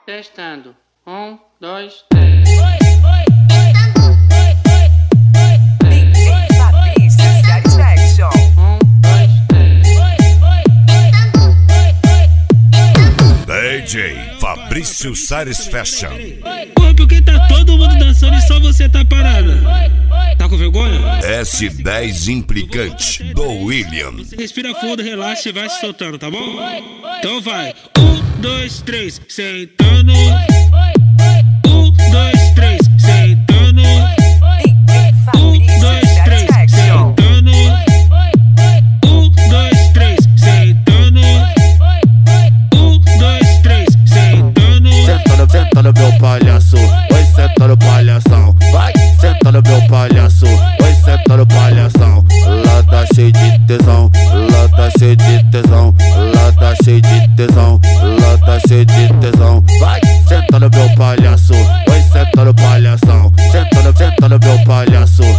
Testando. 1, 2, 3. DJ Fabrício Satisfaction. Porra, porque tá todo mundo dançando e só você tá parada? Tá com vergonha? S10 Implicante do William. Respira fundo, relaxa e vai se soltando, tá bom? Então vai. 1, 2, 3, sentando. 1, 2, 3, sentando. 1, 2, 3, sentando. 1, 2, 3, sentando. 1, 2, 3, sentando. Senta no meu palhaço, oi, senta no palhação. Vai, senta no meu palhaço, oi, senta no palhação. Lá tá cheio de tesão, lá tá cheio de tesão, lá tá cheio de tesão, lá tá cheio de tesão. Vai, senta no meu palhaço, oi, senta no palhação. Senta no meu palhaço,